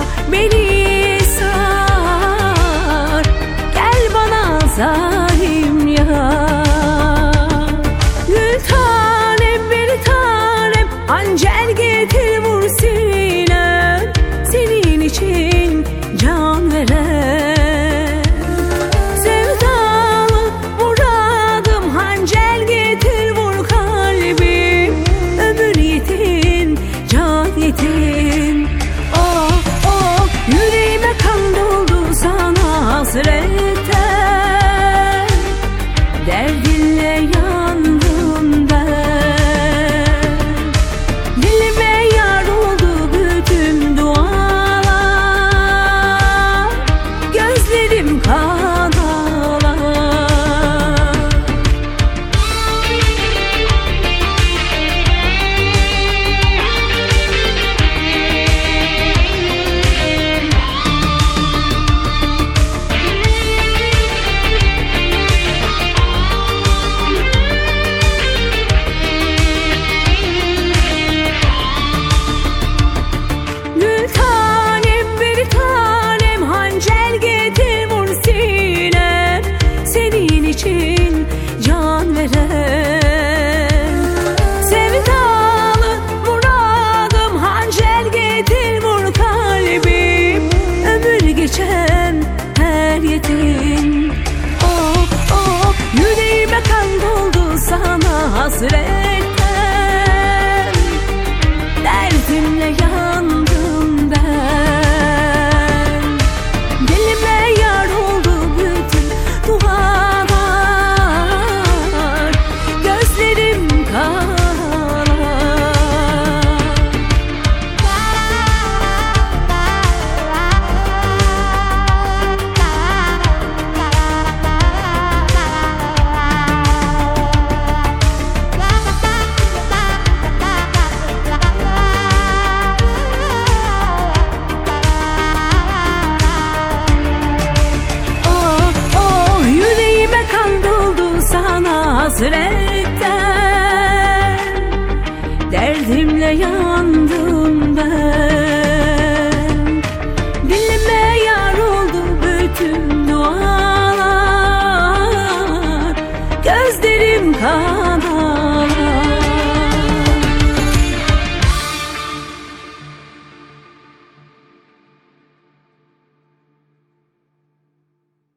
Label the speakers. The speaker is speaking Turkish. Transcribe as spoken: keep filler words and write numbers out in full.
Speaker 1: beni sar, gel bana zalim yar. Gül tanem bir tanem, hancel getir vur sinem, senin için can veren. Sevdalı muradım, hancel getir vur kalbim, ömür yetin, can yetin. Oh oh, yüreğime kan doldu sana hasretten, derdinle yandım ben. Dilime yar oldu bütün dualar, gözlerim kan ağlar. Gül tanem bir tanem, hancel getir vur sinem, senin için can veren. Sevdalı muradım, hancel getir vur kalbim, ömür geçen her yetin. Oh oh, yüreğime kan doldu sana hasretten, derdimle yandım ben. Dilime yar oldu bütün dualar, gözlerim kan hasretten, derdimle yandım ben. Dilime yar oldu bütün dualar, gözlerim kan